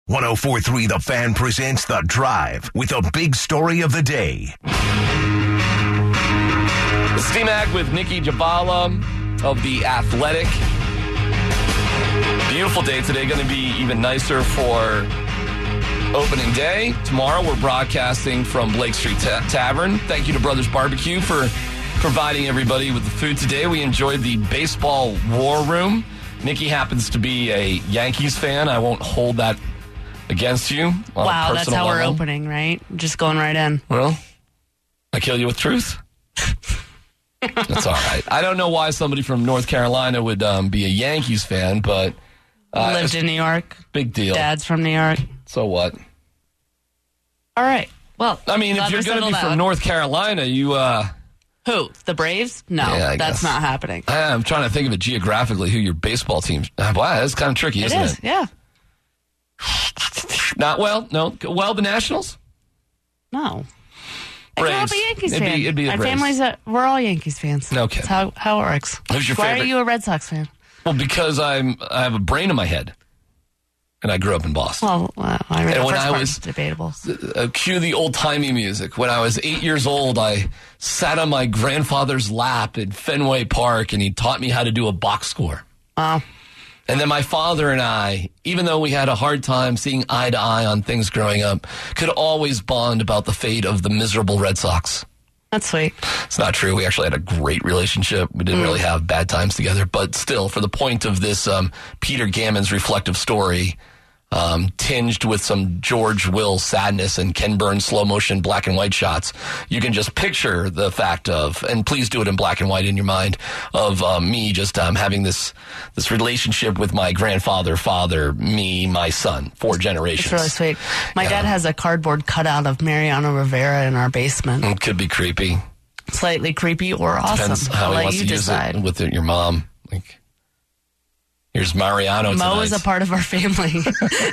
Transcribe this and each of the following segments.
104.3 The Fan presents The Drive with a big story of the day. Steamac with Nikki Jhabvala of The Athletic. Beautiful day today. Going to be even nicer for opening day. Tomorrow we're broadcasting from Blake Street Tavern. Thank you to Brothers Barbecue for providing everybody with the food today. We enjoyed the baseball war room. Nikki happens to be a Yankees fan. I won't hold that against you. Wow, that's how we're opening, right? Just going right in. Well, I kill you with truth. That's all right. I don't know why somebody from North Carolina would be a Yankees fan, but... lived in New York. Big deal. Dad's from New York. So what? All right. Well, I mean, if you're going to be from North Carolina, you... Who? The Braves? No, yeah, that's not happening. I'm trying to think of it geographically, who your baseball team... Wow, that's kind of tricky, isn't it? Yeah. Not well, no. Well, the Nationals? No. I grew up a Yankees fan. It'd be the My Braves. family's we're all Yankees fans. Okay. That's how it works. Who's your Why favorite? are you a Red Sox fan? Well, because I have a brain in my head, and I grew up in Boston. Well, I mean, And the when first I part was- is debatable. Cue the old-timey music. When I was 8 years old, I sat on my grandfather's lap at Fenway Park, and he taught me how to do a box score. Wow. And then my father and I, even though we had a hard time seeing eye to eye on things growing up, could always bond about the fate of the miserable Red Sox. That's sweet. It's not true. We actually had a great relationship. We didn't really have bad times together. But still, for the point of this Peter Gammon's reflective story, tinged with some George Will sadness and Ken Burns slow motion black and white shots, you can just picture the fact of, and please do it in black and white in your mind, of me just having this relationship with my grandfather, father, me, my son, 4 generations. It's really sweet. My dad has a cardboard cutout of Mariano Rivera in our basement. It could be creepy. Slightly creepy or awesome. Depends how I'll he let wants you to decide. use it with your mom. Like, here's Mariano tonight. Mo is a part of our family.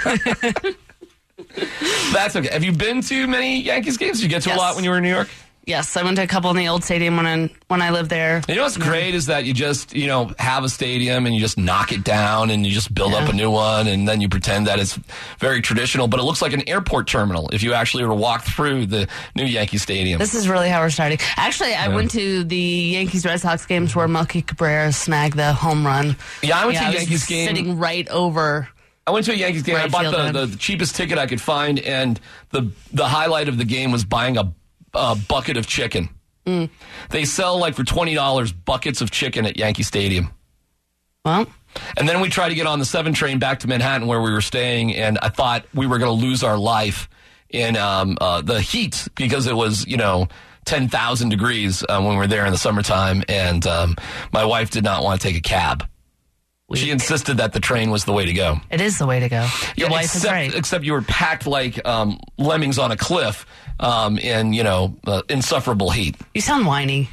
That's okay. Have you been to many Yankees games? Did you get to a Yes. lot when you were in New York? Yes, I went to a couple in the old stadium when I lived there. You know what's great is that you just, have a stadium and you just knock it down and you just build up a new one and then you pretend that it's very traditional, but it looks like an airport terminal if you actually were to walk through the new Yankee Stadium. This is really how we're starting. Actually, I went to the Yankees-Red Sox games where Melky Cabrera snagged the home run. Yeah, I went to a was Yankees game. sitting right over. I went to a Yankees game. I Right bought field the cheapest ticket I could find, and the highlight of the game was buying a bucket of chicken. They sell, for $20, buckets of chicken at Yankee Stadium. Well, And then we tried to get on the 7 train back to Manhattan where we were staying, and I thought we were going to lose our life in the heat because it was, 10,000 degrees when we were there in the summertime, and my wife did not want to take a cab. She insisted that the train was the way to go. it is the way to go. Your wife is right. Except you were packed like lemmings on a cliff in, insufferable heat. You sound whiny.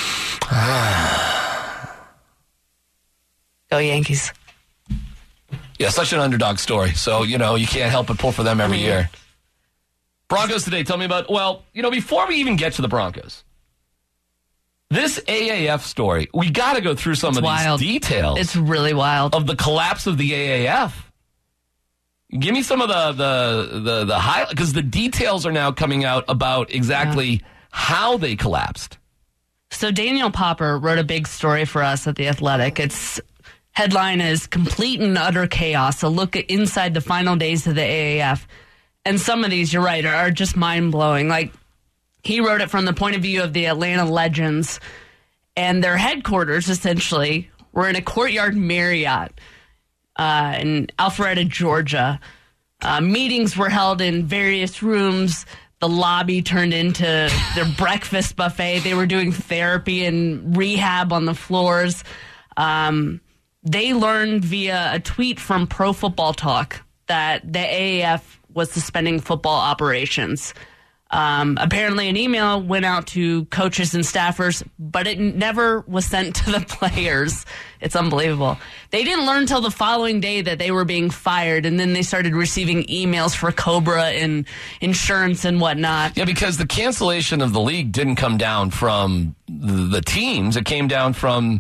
Go Yankees. Yeah, such an underdog story. So, you can't help but pull for them every year. Broncos today, tell me about, before we even get to the Broncos, this AAF story, we got to go through some of wild. these details. It's really wild. Of the collapse of the AAF. Give me some of the highlight, because the details are now coming out about exactly how they collapsed. So Daniel Popper wrote a big story for us at The Athletic. Its headline is Complete and Utter Chaos, a look at inside the final days of the AAF. And some of these, you're right, are just mind-blowing. Like, he wrote it from the point of view of the Atlanta Legends, and their headquarters, essentially, were in a Courtyard Marriott in Alpharetta, Georgia. Meetings were held in various rooms. The lobby turned into their breakfast buffet. They were doing therapy and rehab on the floors. They learned via a tweet from Pro Football Talk that the AAF was suspending football operations. Apparently an email went out to coaches and staffers, but it never was sent to the players. It's unbelievable. They didn't learn until the following day that they were being fired, and then they started receiving emails for COBRA and insurance and whatnot. Yeah, because the cancellation of the league didn't come down from the teams. It came down from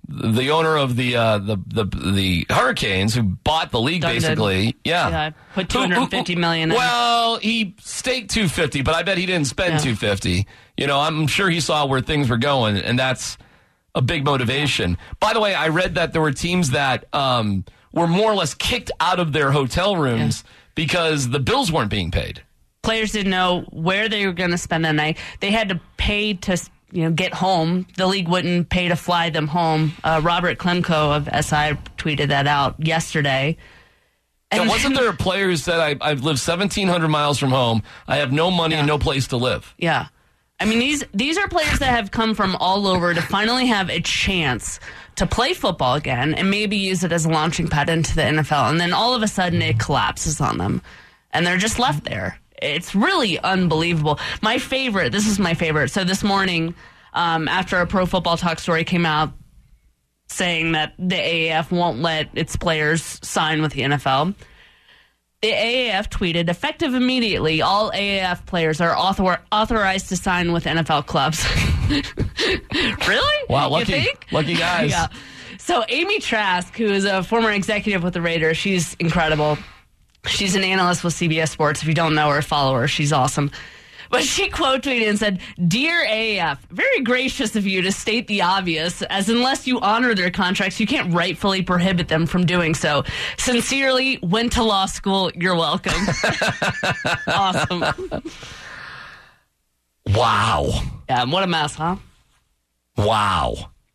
the owner of the Hurricanes, who bought the league, basically. Yeah, put $250 million in. Well, he staked $250, but I bet he didn't spend $250. I'm sure he saw where things were going, and that's a big motivation. By the way, I read that there were teams that were more or less kicked out of their hotel rooms because the bills weren't being paid. Players didn't know where they were going to spend the night. They had to pay to get home. The league wouldn't pay to fly them home. Robert Klemko of SI tweeted that out yesterday. And wasn't there players that I've lived 1,700 miles from home, I have no money and no place to live? Yeah. I mean, these are players that have come from all over to finally have a chance to play football again and maybe use it as a launching pad into the NFL. And then all of a sudden it collapses on them. And they're just left there. It's really unbelievable. This is my favorite. So this morning, after a Pro Football Talk story came out saying that the AAF won't let its players sign with the NFL, the AAF tweeted, effective immediately, all AAF players are authorized to sign with NFL clubs. Really? Wow, you think? Lucky guys. Yeah. So Amy Trask, who is a former executive with the Raiders, she's incredible. She's an analyst with CBS Sports. If you don't know her, follow her. She's awesome. But she quote tweeted and said, "Dear AAF, very gracious of you to state the obvious, as unless you honor their contracts, you can't rightfully prohibit them from doing so. Sincerely, went to law school. You're welcome." Awesome. Wow. Yeah, what a mess, huh? Wow.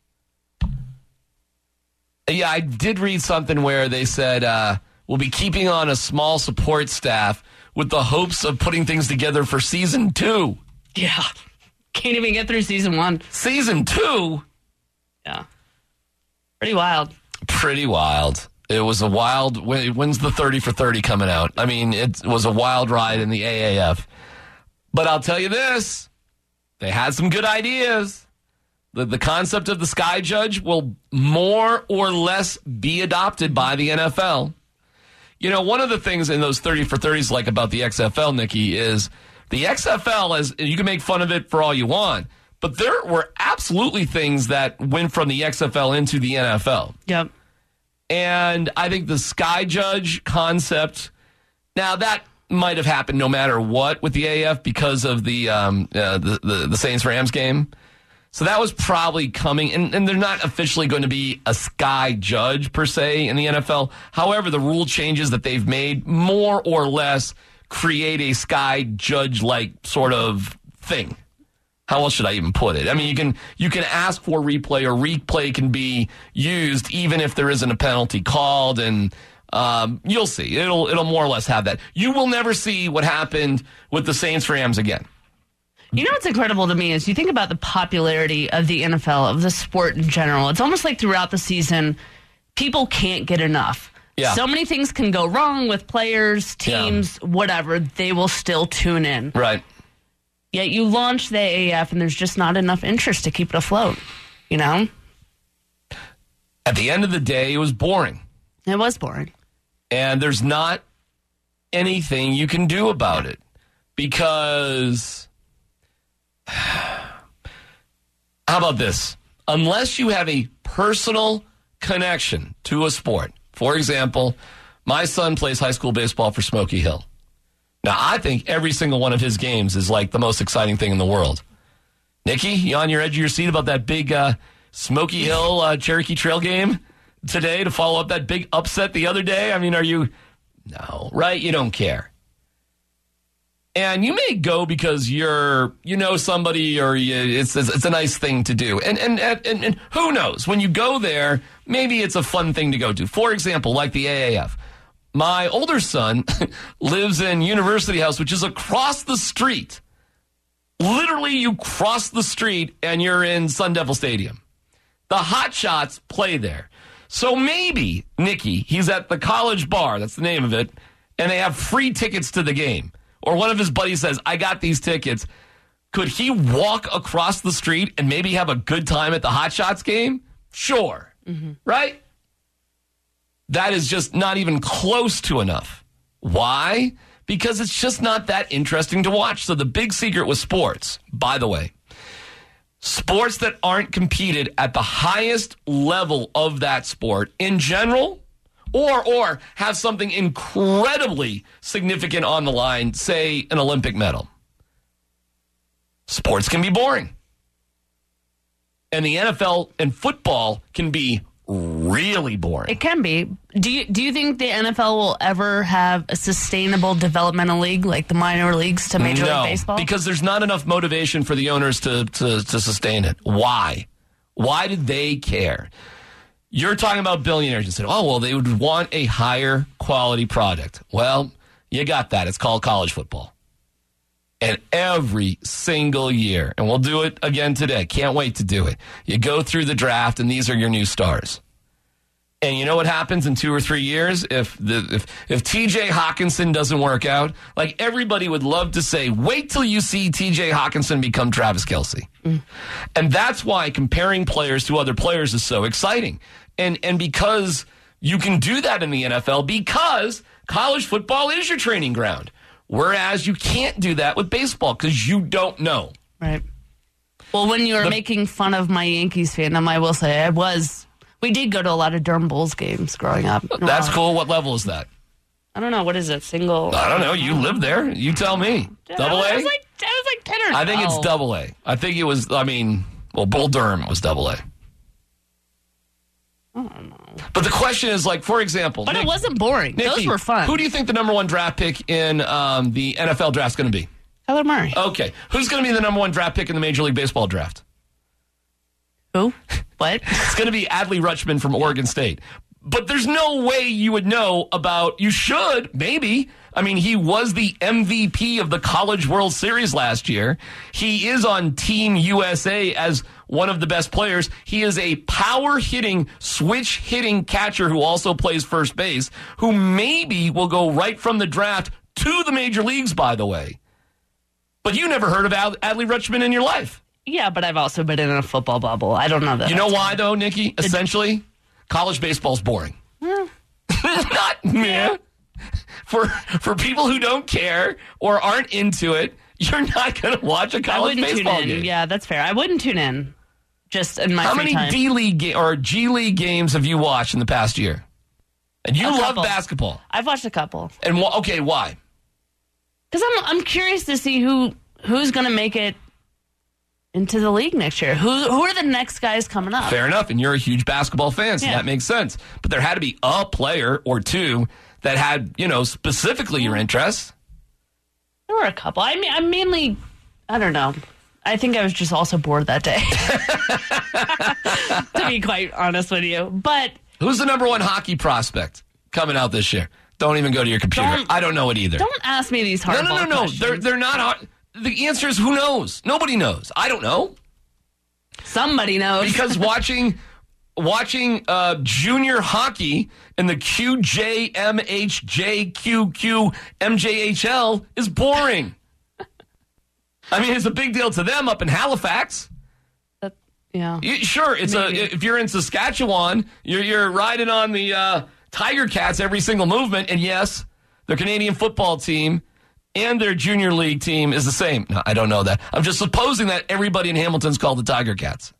Yeah, I did read something where they said, we'll be keeping on a small support staff with the hopes of putting things together for season 2. Yeah. Can't even get through season 1. Season 2? Yeah. Pretty wild. Pretty wild. It was a wild... When's the 30 for 30 coming out? I mean, it was a wild ride in the AAF. But I'll tell you this. They had some good ideas. The concept of the Sky Judge will more or less be adopted by the NFL. One of the things in those 30 for 30s like about the XFL, Nikki, is the XFL, you can make fun of it for all you want, but there were absolutely things that went from the XFL into the NFL. Yep. And I think the Sky Judge concept, now that might have happened no matter what with the AAF because of the Saints-Rams game. So that was probably coming, and they're not officially going to be a Sky Judge, per se, in the NFL. However, the rule changes that they've made more or less create a Sky Judge-like sort of thing. How else should I even put it? I mean, you can ask for replay, or replay can be used even if there isn't a penalty called, and you'll see. It'll more or less have that. You will never see what happened with the Saints-Rams again. You know what's incredible to me is you think about the popularity of the NFL, of the sport in general. It's almost like throughout the season, people can't get enough. Yeah. So many things can go wrong with players, teams, whatever. They will still tune in. Right. Yet you launch the AAF and there's just not enough interest to keep it afloat, At the end of the day, it was boring. It was boring. And there's not anything you can do about it because... How about this? Unless you have a personal connection to a sport. For example, my son plays high school baseball for Smoky Hill. Now, I think every single one of his games is like the most exciting thing in the world. Nikki, you on your edge of your seat about that big Smoky Hill Cherokee Trail game today to follow up that big upset the other day? I mean, are you... No, right? You don't care. And you may go because somebody, or it's a nice thing to do. And who knows? When you go there, maybe it's a fun thing to go to. For example, like the AAF. My older son lives in University House, which is across the street. Literally, you cross the street and you're in Sun Devil Stadium. The Hot Shots play there. So maybe, Nikki, he's at the College Bar, that's the name of it, and they have free tickets to the game. Or one of his buddies says, I got these tickets. Could he walk across the street and maybe have a good time at the Hot Shots game? Sure. Mm-hmm. Right? That is just not even close to enough. Why? Because it's just not that interesting to watch. So the big secret with sports, by the way, sports that aren't competed at the highest level of that sport in general, or have something incredibly significant on the line, say an Olympic medal. Sports can be boring. And the NFL and football can be really boring. It can be. Do you think the NFL will ever have a sustainable developmental league like the minor leagues to Major League Baseball? Because there's not enough motivation for the owners to sustain it. Why? Why did they care? You're talking about billionaires and said, oh, well, they would want a higher quality product. Well, you got that. It's called college football. And every single year, and we'll do it again today, can't wait to do it, you go through the draft, and these are your new stars. And you know what happens in 2 or 3 years if T.J. Hawkinson doesn't work out? Like, everybody would love to say, wait till you see T.J. Hawkinson become Travis Kelce. And that's why comparing players to other players is so exciting. And because you can do that in the NFL, because college football is your training ground. Whereas you can't do that with baseball because you don't know. Right. Well, when you were making fun of my Yankees fandom, I will say we did go to a lot of Durham Bulls games growing up. That's cool. What level is that? I don't know. What is it? Single? I don't know. You live there. You tell me. Double A? I was like 10 or 12. I think it's double A. I think it was, Bull Durham was double A. I don't know. But the question is, like, for example. But it wasn't boring. Nikki, those were fun. Who do you think the number one draft pick in the NFL draft is going to be? Kyler Murray. Okay. Who's going to be the number one draft pick in the Major League Baseball draft? Who? What? It's going to be Adley Rutschman from Oregon State. But there's no way you would know about, you should, maybe. I mean, he was the MVP of the College World Series last year. He is on Team USA as one of the best players. He is a power-hitting, switch-hitting catcher who also plays first base, who maybe will go right from the draft to the major leagues, by the way. But you never heard of Adley Rutschman in your life. Yeah, but I've also been in a football bubble. I don't know that. You know why, though, Nikki? Essentially, college baseball's boring. Not yeah. For people who don't care or aren't into it, you're not going to watch a college baseball game. Yeah, that's fair. I wouldn't tune in. Just in my How free many time. D-League or G-League games have you watched in the past year? And you love basketball. I've watched a couple. And okay, why? Because I'm curious to see who's going to make it into the league next year. Who are the next guys coming up? Fair enough, and you're a huge basketball fan, so that makes sense. But there had to be a player or two that had, specifically your interests. There were a couple. I mean, I'm mainly, I don't know. I think I was just also bored that day. To be quite honest with you. But who's the number one hockey prospect coming out this year? Don't even go to your computer. I don't know it either. Don't ask me these hard questions. No. They're not hard. The answer is who knows? Nobody knows. I don't know. Somebody knows. Because watching junior hockey in the QJMHJQQ is boring. I mean, it's a big deal to them up in Halifax. Yeah. Sure, if you're in Saskatchewan, you're riding on the Tiger Cats every single movement, and yes, their Canadian football team and their junior league team is the same. No, I don't know that. I'm just supposing that everybody in Hamilton's called the Tiger Cats.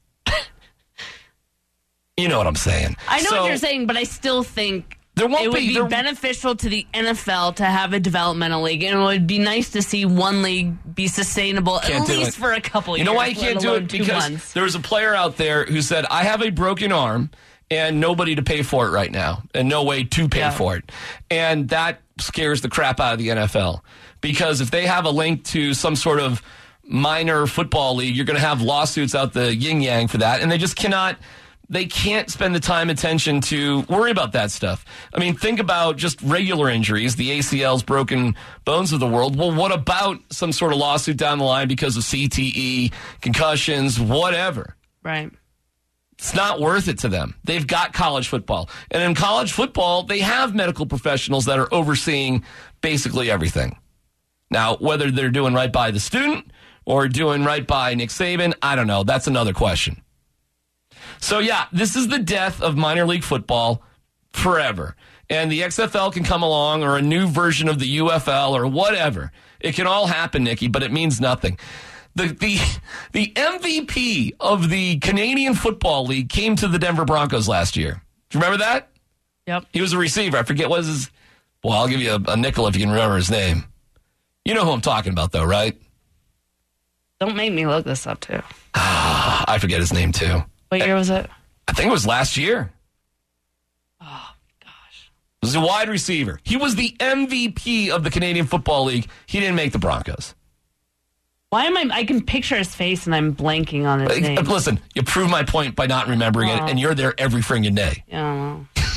You know what I'm saying. I know what you're saying, but I still think it would be beneficial to the NFL to have a developmental league, and it would be nice to see one league be sustainable at least for a couple years. You know why you can't do it? Because there's a player out there who said, I have a broken arm and nobody to pay for it right now, and no way to pay for it. And that scares the crap out of the NFL. Because if they have a link to some sort of minor football league, you're going to have lawsuits out the yin-yang for that, and they just cannot... They can't spend the time and attention to worry about that stuff. I mean, think about just regular injuries, the ACLs, broken bones of the world. Well, what about some sort of lawsuit down the line because of CTE, concussions, whatever? Right. It's not worth it to them. They've got college football. And in college football, they have medical professionals that are overseeing basically everything. Now, whether they're doing right by the student or doing right by Nick Saban, I don't know. That's another question. So, yeah, this is the death of minor league football forever. And the XFL can come along, or a new version of the UFL, or whatever. It can all happen, Nikki, but it means nothing. The MVP of the Canadian Football League came to the Denver Broncos last year. Do you remember that? Yep. He was a receiver. I forget what was his. Well, I'll give you a nickel if you can remember his name. You know who I'm talking about, though, right? Don't make me look this up, too. I forget his name, too. What year was it? I think it was last year. Oh, gosh. He was a wide receiver. He was the MVP of the Canadian Football League. He didn't make the Broncos. Why am I can picture his face and I'm blanking on his name. Listen, you prove my point by not remembering it, and you're there every friggin' day. Yeah,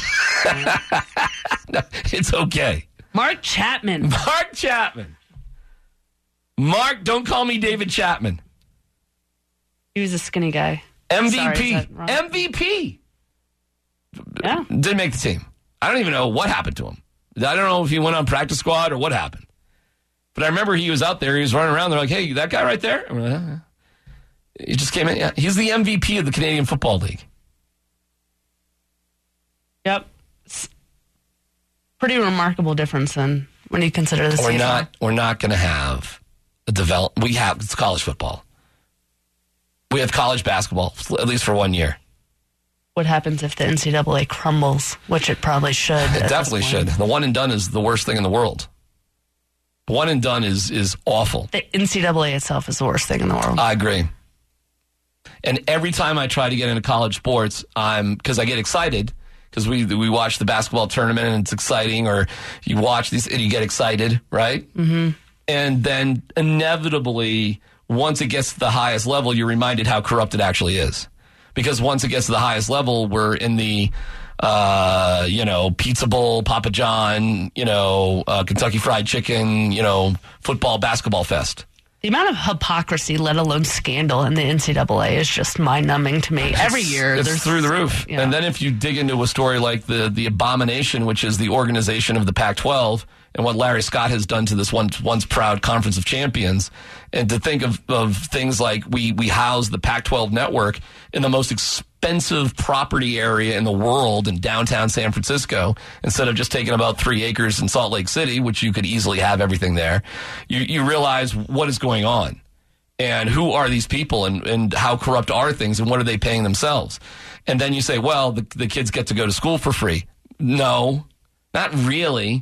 No, it's okay. Mark Chapman. Mark Chapman. Mark, don't call me David Chapman. He was a skinny guy. MVP. Sorry, is that wrong? MVP. Yeah. Didn't make the team. I don't even know what happened to him. I don't know if he went on practice squad or what happened. But I remember he was out there. He was running around. They're like, hey, that guy right there? I'm like, he just came in. Yeah. He's the MVP of the Canadian Football League. Yep. It's pretty remarkable difference then when you consider the CFL. We're not going to have a it's college football. We have college basketball, at least for 1 year. What happens if the NCAA crumbles, which it probably should. It definitely should. The one and done is the worst thing in the world. One and done is awful. The NCAA itself is the worst thing in the world. I agree. And every time I try to get into college sports, because I get excited, because we watch the basketball tournament and it's exciting, or you watch these and you get excited, right? Mm-hmm. And then inevitably, once it gets to the highest level, you're reminded how corrupt it actually is. Because once it gets to the highest level, we're in the Pizza Bowl, Papa John, Kentucky Fried Chicken, football, basketball fest. The amount of hypocrisy, let alone scandal, in the NCAA is just mind-numbing to me. Every year, it's through the roof. And then if you dig into a story like the Abomination, which is the organization of the Pac-12, and what Larry Scott has done to this once proud Conference of Champions, and to think of things like we house the Pac-12 network in the most expensive property area in the world in downtown San Francisco, instead of just taking about 3 acres in Salt Lake City, which you could easily have everything there. You realize what is going on and who are these people and how corrupt are things and what are they paying themselves. And then you say, well, the kids get to go to school for free. No, not really.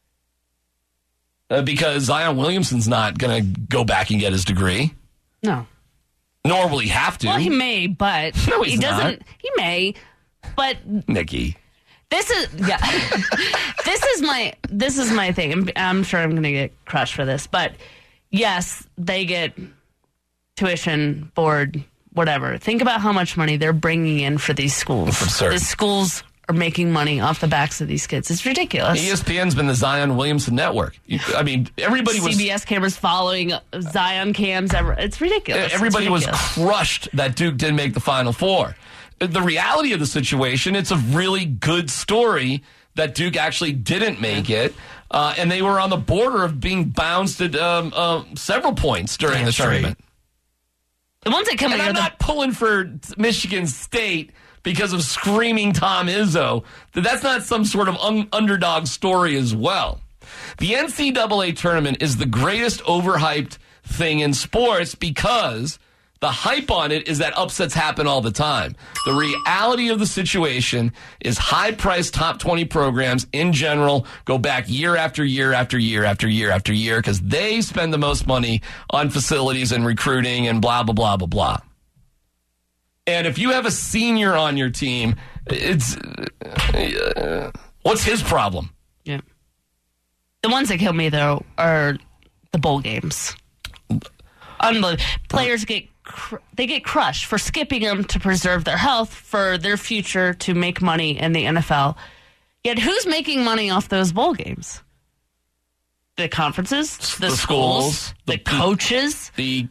Because Zion Williamson's not going to go back and get his degree. No. Nor will he have to. Well, he may, but no, he doesn't. Not. He may, but Nikki. This is this is my thing. I'm sure I'm going to get crushed for this, but yes, they get tuition, board, whatever. Think about how much money they're bringing in for these schools. It's absurd. The schools are making money off the backs of these kids. It's ridiculous. ESPN's been the Zion Williamson network. Everybody was... CBS cameras following Zion cams. It's ridiculous. Everybody was crushed that Duke didn't make the Final Four. The reality of the situation, it's a really good story that Duke actually didn't make it, and they were on the border of being bounced at several points during the tournament. The ones that come and I'm not pulling for Michigan State because of screaming Tom Izzo. That's not some sort of underdog story as well. The NCAA tournament is the greatest overhyped thing in sports because the hype on it is that upsets happen all the time. The reality of the situation is high-priced top 20 programs in general go back year after year after year after year after year because they spend the most money on facilities and recruiting and blah, blah, blah, blah, blah. And if you have a senior on your team, it's what's his problem? Yeah. The ones that kill me, though, are the bowl games. Unbelievable. Players get crushed for skipping them to preserve their health for their future to make money in the NFL. Yet who's making money off those bowl games? The conferences, the schools, the coaches, the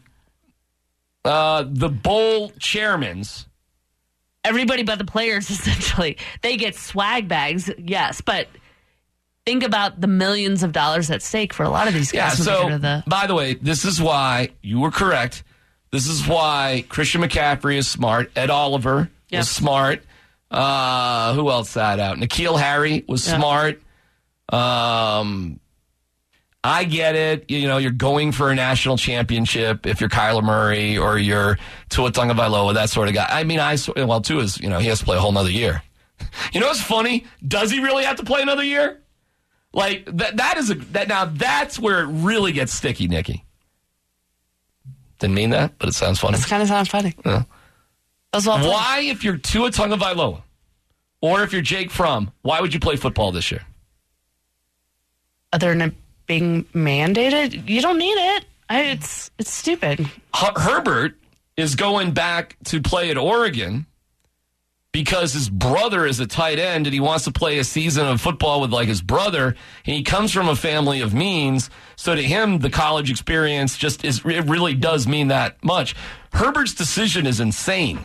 bowl chairmans. Everybody but the players, essentially. They get swag bags, yes, but think about the millions of dollars at stake for a lot of these guys. Yeah, so, by the way, this is why you were correct. This is why Christian McCaffrey is smart. Ed Oliver was smart. Who else sat out? N'Keal Harry was smart. I I get it. You know, you're going for a national championship if you're Kyler Murray or you're Tua Tagovailoa, that sort of guy. I mean, Tua is, he has to play a whole nother year. You know what's funny? Does he really have to play another year? Like, that's where it really gets sticky, Nikki. Didn't mean that, but it sounds funny. It kind of sounds funny. Yeah. Why, if you're Tua Tagovailoa or if you're Jake Fromm, why would you play football this year? Other than it being mandated, you don't need it. It's stupid. Herbert is going back to play at Oregon because his brother is a tight end and he wants to play a season of football with like his brother, and he comes from a family of means. So to him, the college experience it really does mean that much. Herbert's decision is insane.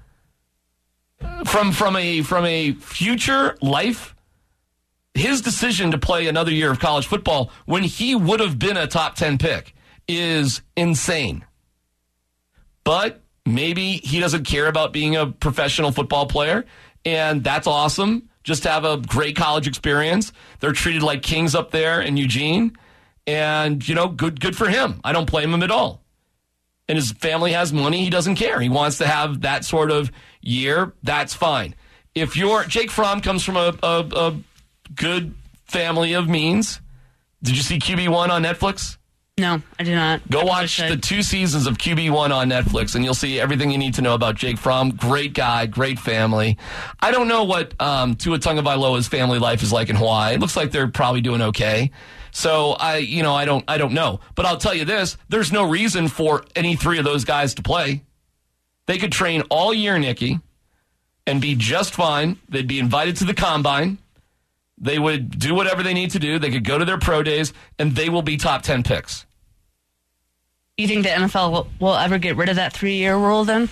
From a future life, his decision to play another year of college football when he would have been a top 10 pick is insane. But maybe he doesn't care about being a professional football player, and that's awesome. Just have a great college experience. They're treated like kings up there in Eugene, and, good for him. I don't blame him at all. And his family has money. He doesn't care. He wants to have that sort of year. That's fine. If Jake Fromm comes from a good family of means. Did you see QB1 on Netflix? No, I did not. Go watch the 2 seasons of QB1 on Netflix, and you'll see everything you need to know about Jake Fromm. Great guy, great family. I don't know what Tua Tagovailoa's family life is like in Hawaii. It looks like they're probably doing okay. So I don't know. But I'll tell you this: there's no reason for any 3 of those guys to play. They could train all year, Nikki, and be just fine. They'd be invited to the combine. They would do whatever they need to do. They could go to their pro days, and they will be top 10 picks. You think the NFL will ever get rid of that 3-year rule then?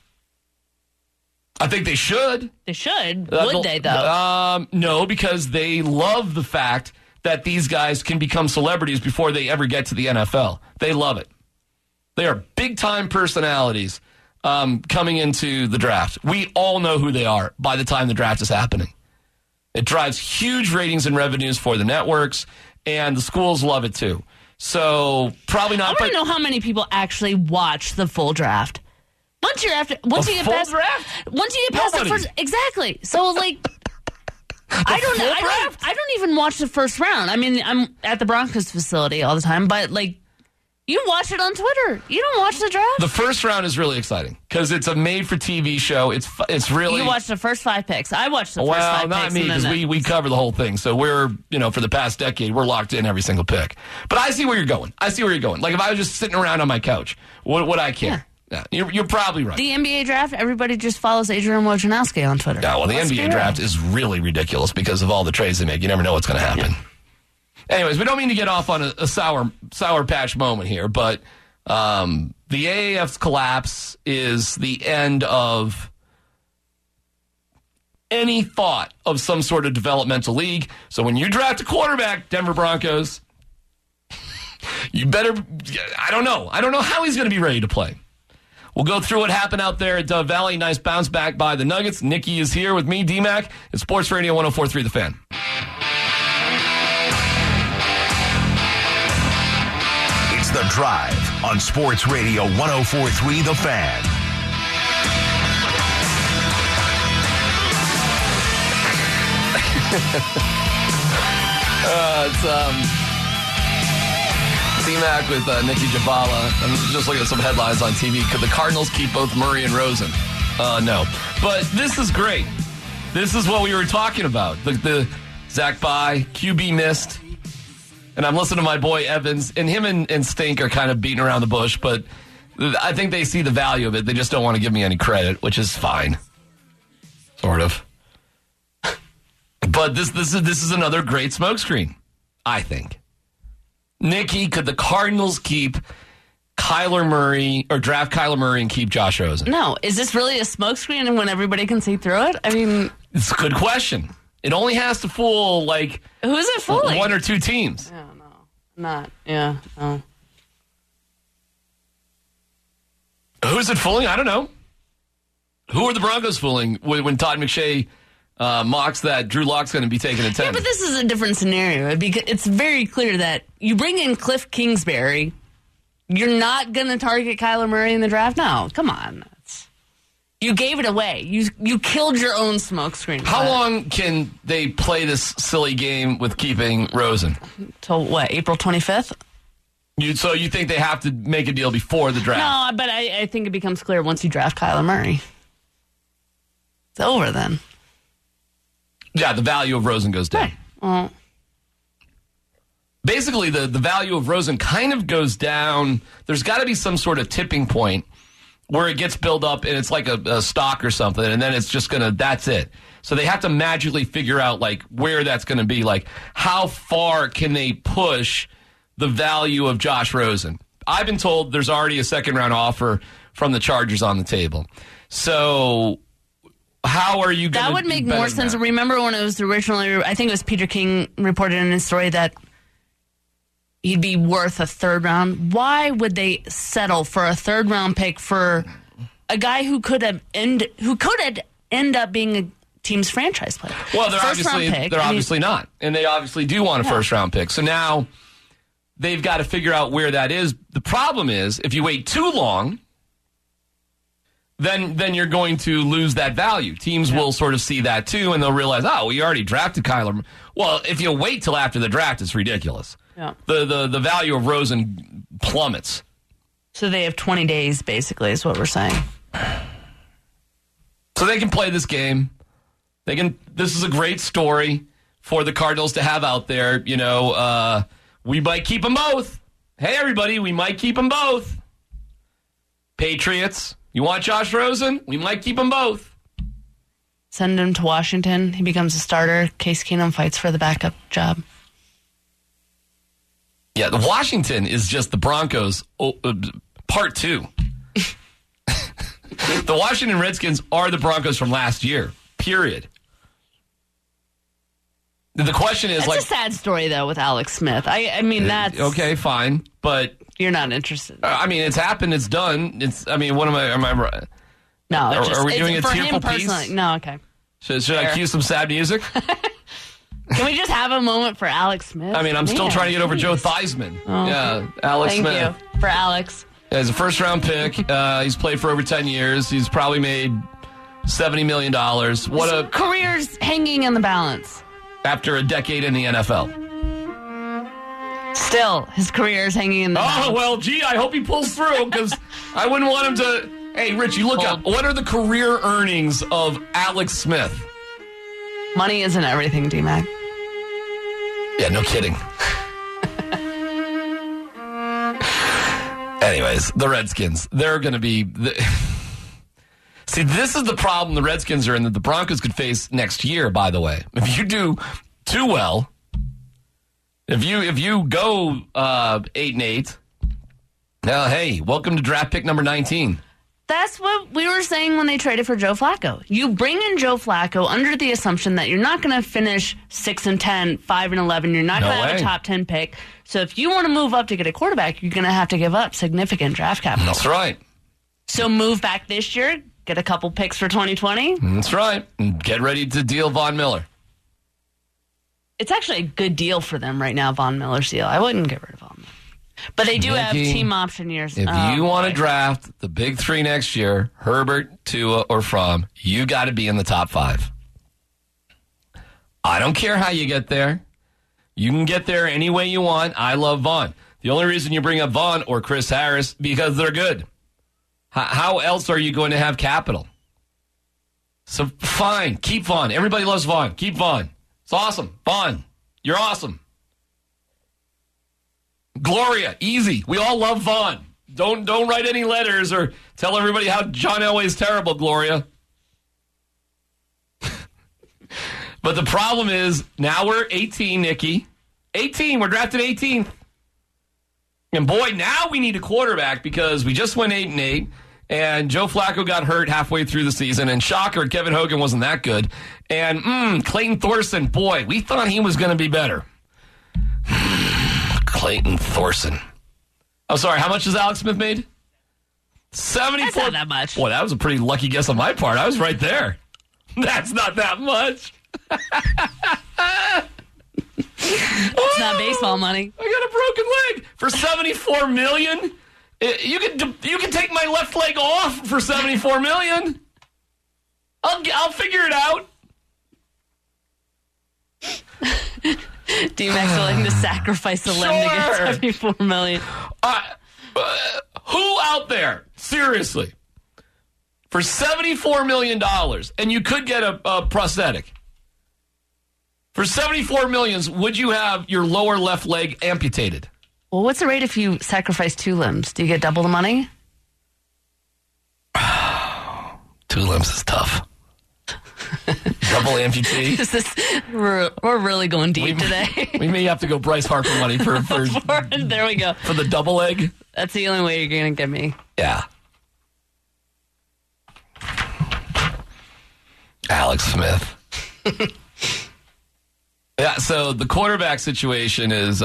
I think they should. They should. Would they, though? No, because they love the fact that these guys can become celebrities before they ever get to the NFL. They love it. They are big-time personalities coming into the draft. We all know who they are by the time the draft is happening. It drives huge ratings and revenues for the networks, and the schools love it too. So probably not. I want to know how many people actually watch the full draft. Once you get past the first, exactly. So I don't even watch the first round. I mean, I'm at the Broncos facility all the time, but you watch it on Twitter. You don't watch the draft. The first round is really exciting because it's a made-for-TV show. It's really... You watch the first 5 picks. I watched the first 5 picks. Well, not me, because we cover the whole thing. So we're, for the past decade, we're locked in every single pick. But I see where you're going. Like if I was just sitting around on my couch, would I care? Yeah. You're probably right. The NBA draft, everybody just follows Adrian Wojnarowski on Twitter. Yeah, well, the NBA draft is really ridiculous because of all the trades they make. You never know what's going to happen. Yeah. Anyways, we don't mean to get off on a sour patch moment here, but the AAF's collapse is the end of any thought of some sort of developmental league. So when you draft a quarterback, Denver Broncos, you better, I don't know how he's going to be ready to play. We'll go through what happened out there at Dove Valley. Nice bounce back by the Nuggets. Nikki is here with me, D-Mac, at Sports Radio 104.3 The Fan. The Drive on Sports Radio 104.3 The Fan. It's C-Mac with Nikki Jhabvala. I'm just looking at some headlines on TV. Could the Cardinals keep both Murray and Rosen? No. But this is great. This is what we were talking about. The Zach Bye, QB missed. And I'm listening to my boy Evans, and him and Stink are kind of beating around the bush, but I think they see the value of it. They just don't want to give me any credit, which is fine. Sort of. But this is another great smokescreen, I think. Nikki, could the Cardinals keep Kyler Murray or draft Kyler Murray and keep Josh Rosen? No. Is this really a smokescreen when everybody can see through it? I mean... It's a good question. It only has to fool, who's it fooling? 1 or 2 teams. Yeah, no. Not. Yeah. No. Who's it fooling? I don't know. Who are the Broncos fooling when Todd McShay mocks that Drew Lock's going to be taken at 10. Yeah, but this is a different scenario because it's very clear that you bring in Cliff Kingsbury, you're not going to target Kyler Murray in the draft? No, come on. You gave it away. You killed your own smokescreen. How long can they play this silly game with keeping Rosen? Till what, April 25th? So you think they have to make a deal before the draft? No, but I think it becomes clear once you draft Kyler Murray. It's over then. Yeah, the value of Rosen goes down. Right. Well, basically, the value of Rosen kind of goes down. There's got to be some sort of tipping point where it gets built up and it's like a stock or something, and then it's just that's it. So they have to magically figure out, like, where that's going to be. Like, how far can they push the value of Josh Rosen? I've been told there's already a second-round offer from the Chargers on the table. So how are you going to... That would make more sense. Remember when it was originally, I think it was Peter King reported in his story that he'd be worth a third round. Why would they settle for a third round pick for a guy who could end up being a team's franchise player? Well, they're obviously not, and they obviously do want a first round pick. So now they've got to figure out where that is. The problem is if you wait too long, then you're going to lose that value. Teams will sort of see that too, and they'll realize, we already drafted Kyler. Well, if you wait till after the draft, it's ridiculous. Yeah. The value of Rosen plummets. So they have 20 days, basically, is what we're saying. So they can play this game. This is a great story for the Cardinals to have out there. You know, we might keep them both. Hey, everybody, we might keep them both. Patriots, you want Josh Rosen? We might keep them both. Send him to Washington. He becomes a starter. Case Keenum fights for the backup job. Yeah, the Washington is just the Broncos part 2. The Washington Redskins are the Broncos from last year, period. The question is, it's a sad story, though, with Alex Smith. I mean, that's... Okay, fine, but... You're not interested. I mean, it's happened, it's done. What am I... No, are we doing a tearful piece? No, okay. Should I cue some sad music? Can we just have a moment for Alex Smith? I mean, I'm still trying to get over Joe Theismann. Oh. Yeah, Alex Smith. Thank you for Alex. Yeah, he's a first-round pick. He's played for over 10 years. He's probably made $70 million. Career's hanging in the balance. After a decade in the NFL. Still, his career's hanging in the balance. Oh, well, gee, I hope he pulls through, because I wouldn't want him to... Hey, Rich, you look up. What are the career earnings of Alex Smith? Money isn't everything, D-Mac. Yeah, no kidding. Anyways, the Redskins, they're going to be... See, this is the problem the Redskins are in that the Broncos could face next year, by the way. If you do too well, if you go 8-8, now, hey, welcome to draft pick number 19. That's what we were saying when they traded for Joe Flacco. You bring in Joe Flacco under the assumption that you're not going to finish 6-10, 5-11. You're not going to have a top 10 pick. So if you want to move up to get a quarterback, you're going to have to give up significant draft capital. That's right. So move back this year, get a couple picks for 2020. That's right. And get ready to deal Von Miller. It's actually a good deal for them right now, Von Miller's deal. I wouldn't get rid of Von Miller. But they do have team option years. If you want to draft the big 3 next year, Herbert, Tua, or Fromm, you got to be in the top 5. I don't care how you get there. You can get there any way you want. I love Vaughn. The only reason you bring up Vaughn or Chris Harris, because they're good. How else are you going to have capital? So fine, keep Vaughn. Everybody loves Vaughn. Keep Vaughn. It's awesome. Vaughn, you're awesome. Gloria, easy. We all love Vaughn. Don't write any letters or tell everybody how John Elway's terrible, Gloria. But the problem is, now we're 18, Nikki. 18, we're drafted 18th. And boy, now we need a quarterback because we just went 8-8, and Joe Flacco got hurt halfway through the season, and shocker, Kevin Hogan wasn't that good. And Clayton Thorson, boy, we thought he was going to be better. Clayton Thorson. I'm sorry, how much has Alex Smith made? 74. That's not that much. Boy, that was a pretty lucky guess on my part. I was right there. That's not that much. It's not baseball money. I got a broken leg for $74 million. You can take my left leg off for $74 million. I'll figure it out. D-Max willing to sacrifice a limb to get $74 million. Who out there, seriously, for $74 million, and you could get a prosthetic, for $74 million, would you have your lower left leg amputated? Well, what's the rate if you sacrifice 2 limbs? Do you get double the money? 2 limbs is tough. Double amputee. We're really going deep today. We may have to go Bryce Harper money for there we go. For the double leg. That's the only way you're going to get me. Yeah. Alex Smith. Yeah, so the quarterback situation is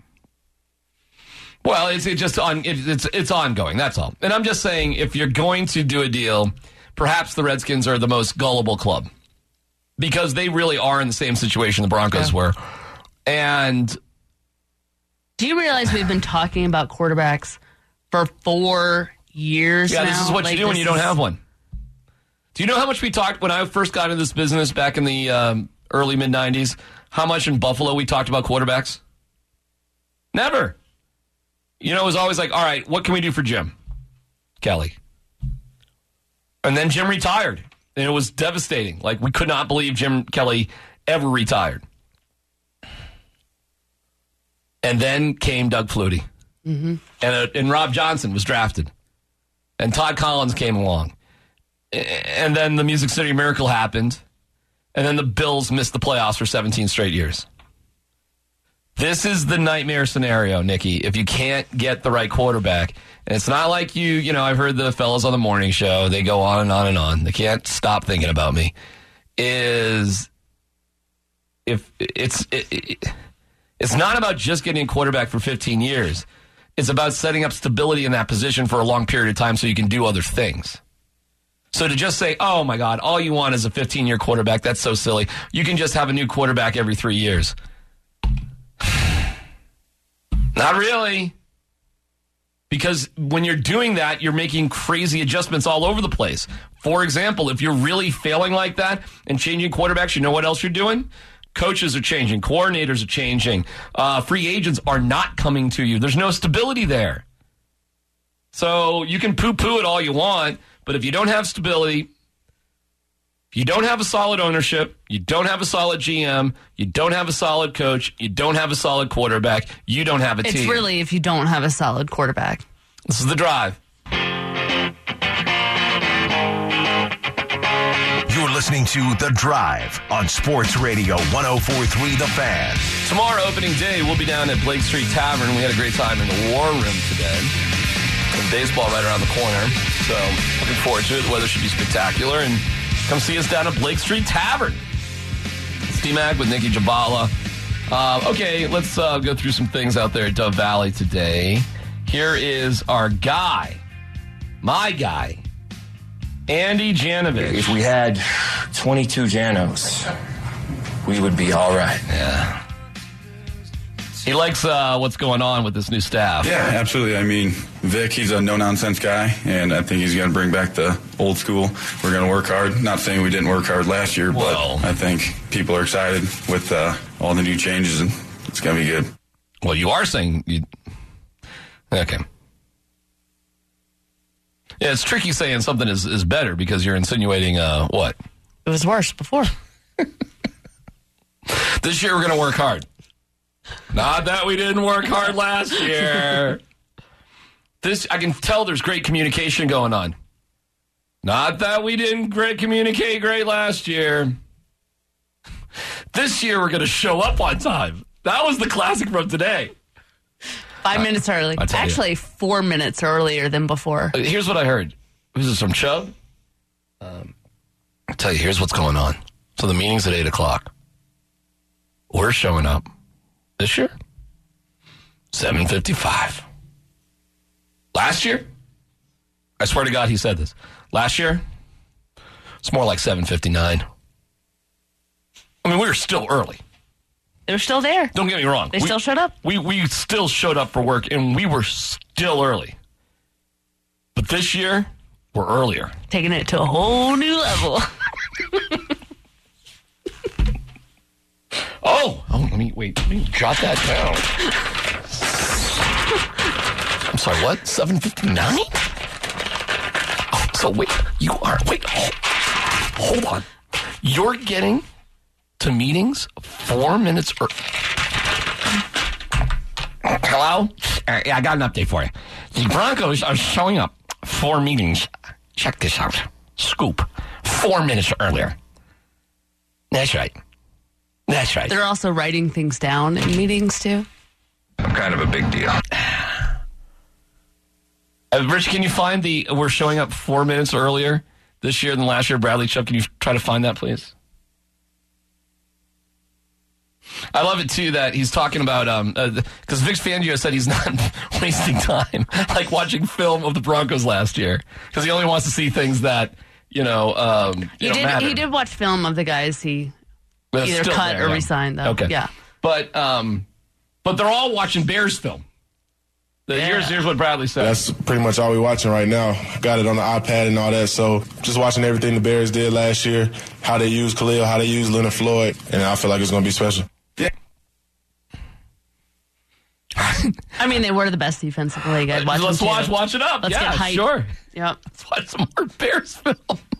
it's ongoing, that's all. And I'm just saying, if you're going to do a deal, perhaps the Redskins are the most gullible club, because they really are in the same situation the Broncos were. And do you realize we've been talking about quarterbacks for 4 years now? Yeah, this is what you do when you don't have one. Do you know how much we talked when I first got into this business back in the early mid-'90s? How much in Buffalo we talked about quarterbacks? Never. You know, it was always like, all right, what can we do for Jim Kelly? And then Jim retired, and it was devastating. Like, we could not believe Jim Kelly ever retired. And then came Doug Flutie. Mm-hmm. And Rob Johnson was drafted. And Todd Collins came along. And then the Music City Miracle happened. And then the Bills missed the playoffs for 17 straight years. This is the nightmare scenario, Nikki, if you can't get the right quarterback. And it's not like I've heard the fellas on the morning show, they go on and on and on. They can't stop thinking about me. It's not about just getting a quarterback for 15 years. It's about setting up stability in that position for a long period of time so you can do other things. So to just say, oh my God, all you want is a 15-year quarterback, that's so silly. You can just have a new quarterback every 3 years. Not really. Because when you're doing that, you're making crazy adjustments all over the place. For example, if you're really failing like that and changing quarterbacks, you know what else you're doing? Coaches are changing. Coordinators are changing. Free agents are not coming to you. There's no stability there. So you can poo-poo it all you want, but if you don't have stability, if you don't have a solid ownership, you don't have a solid GM, you don't have a solid coach, you don't have a solid quarterback, you don't have a team. It's really if you don't have a solid quarterback. This is The Drive. You're listening to The Drive on Sports Radio 104.3 The Fan. Tomorrow, opening day, we'll be down at Blake Street Tavern. We had a great time in the War Room today. And baseball right around the corner. So, looking forward to it. The weather should be spectacular. And come see us down at Blake Street Tavern. It's D-Mac with Nikki Jabala. Okay, let's go through some things out there at Dove Valley today. Here is our guy, my guy, Andy Janovich. If we had 22 Janos, we would be all right. Yeah. He likes what's going on with this new staff. Yeah, absolutely. I mean, Vic, he's a no-nonsense guy, and I think he's going to bring back the old school. We're going to work hard. Not saying we didn't work hard last year, but I think people are excited with all the new changes, and it's going to be good. Well, you are saying you... Okay. Yeah, it's tricky saying something is better because you're insinuating what? It was worse before. This year we're going to work hard. Not that we didn't work hard last year. I can tell there's great communication going on. Not that we didn't communicate great last year. This year we're going to show up on time. That was the classic from today. 5 minutes early. Actually, 4 minutes earlier than before. Here's what I heard. This is from Chubb. I'll tell you, here's what's going on. So the meeting's at 8 o'clock. We're showing up. This year, 7:55. Last year, I swear to God he said this. Last year, it's more like 7:59. I mean, we were still early. They were still there. Don't get me wrong. They still showed up. We still showed up for work, and we were still early. But this year, we're earlier. Taking it to a whole new level. Let me jot that down. I'm sorry, what? 7:59? Oh, so hold on. You're getting to meetings 4 minutes early. Hello? I got an update for you. The Broncos are showing up for meetings. Check this out. Scoop. 4 minutes earlier. That's right. That's right. They're also writing things down in meetings, too. I'm kind of a big deal. Rich, can you find we're showing up 4 minutes earlier this year than last year? Bradley Chubb, can you try to find that, please? I love it, too, that he's talking about, because Vic Fangio said he's not wasting time, like watching film of the Broncos last year, because he only wants to see things that, matter. He did watch film of the guys he either cut or re-signed, though. Okay. Yeah. But they're all watching Bears film. Here's what Bradley said. That's pretty much all we're watching right now. Got it on the iPad and all that. So just watching everything the Bears did last year, how they used Khalil, how they used Leonard Floyd, and I feel like it's going to be special. Yeah. I mean, they were the best defense in the league. Let's watch it up. Let's get hype. Sure. Yep. Let's watch some more Bears film.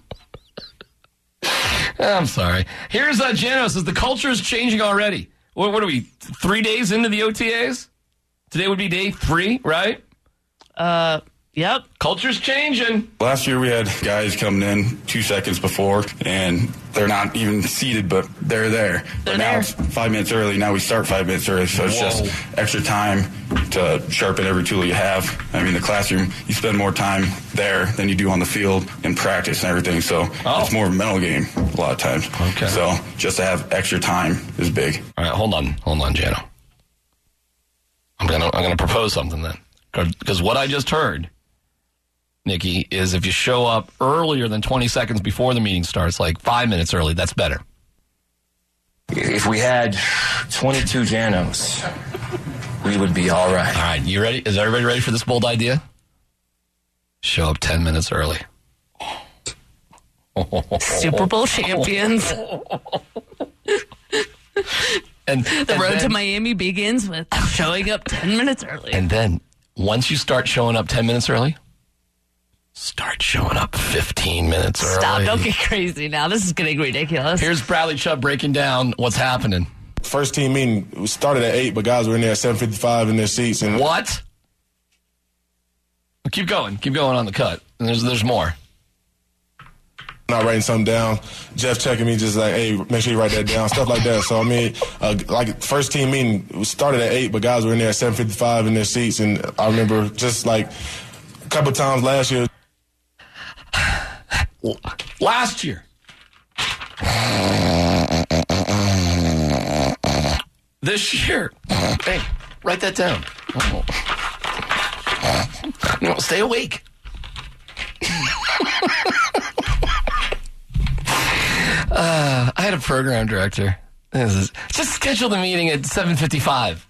I'm sorry. Here's Jano says the culture is changing already. What are we, 3 days into the OTAs? Today would be day 3, right? Yep. Culture's changing. Last year we had guys coming in 2 seconds before, and they're not even seated, but they're there. But now it's 5 minutes early. Now we start 5 minutes early, so it's just extra time to sharpen every tool you have. I mean, the classroom, you spend more time there than you do on the field in practice and everything, so it's more of a mental game a lot of times. Okay. So just to have extra time is big. All right, hold on, Jano. I'm gonna propose something then, because what I just heard, Nikki, is if you show up earlier than 20 seconds before the meeting starts, like 5 minutes early, that's better. If we had 22 Janos, we would be all right. All right, you ready? Is everybody ready for this bold idea? Show up 10 minutes early. Super Bowl champions. And the road to Miami begins with showing up 10 minutes early. And then once you start showing up 10 minutes early, start showing up 15 minutes early. Stop, don't get crazy now. This is getting ridiculous. Here's Bradley Chubb breaking down what's happening. First team meeting started at 8, but guys were in there at 7:55 in their seats. And what? Well, keep going on the cut. And there's more. Not writing something down. Jeff checking me just like, hey, make sure you write that down, stuff like that. So, I mean, like first team meeting started at 8, but guys were in there at 7:55 in their seats. And I remember just like a couple times last year. This year. Hey, write that down. No, stay awake. I had a program director. Just schedule the meeting at 7:55.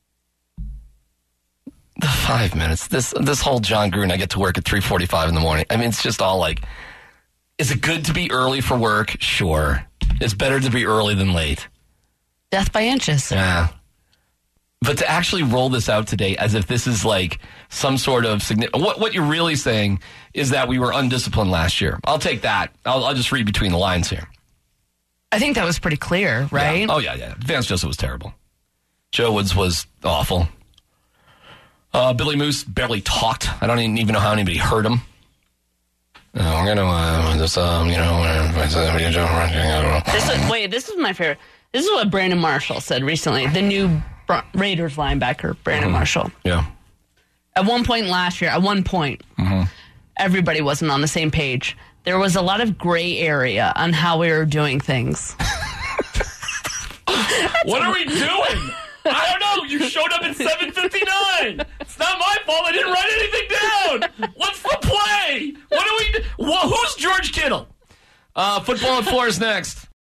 The 5 minutes. This whole John Gruden, I get to work at 3:45 in the morning. I mean, it's just all like, is it good to be early for work? Sure. It's better to be early than late. Death by inches. Yeah. But to actually roll this out today as if this is like some sort of significant... What you're really saying is that we were undisciplined last year. I'll take that. I'll just read between the lines here. I think that was pretty clear, right? Yeah. Oh, yeah. Vance Joseph was terrible. Joe Woods was awful. Billy Moose barely talked. I don't even know how anybody heard him. We're going to this is my favorite. This is what Brandon Marshall said recently. The new Raiders linebacker, Brandon Marshall. Yeah. At one point last year, everybody wasn't on the same page. There was a lot of gray area on how we were doing things. What are we doing? I don't know. You showed up at 7:59. It's not my fault. I didn't write anything down. What's the play? What do we do? Who's George Kittle? Football at 4 is next.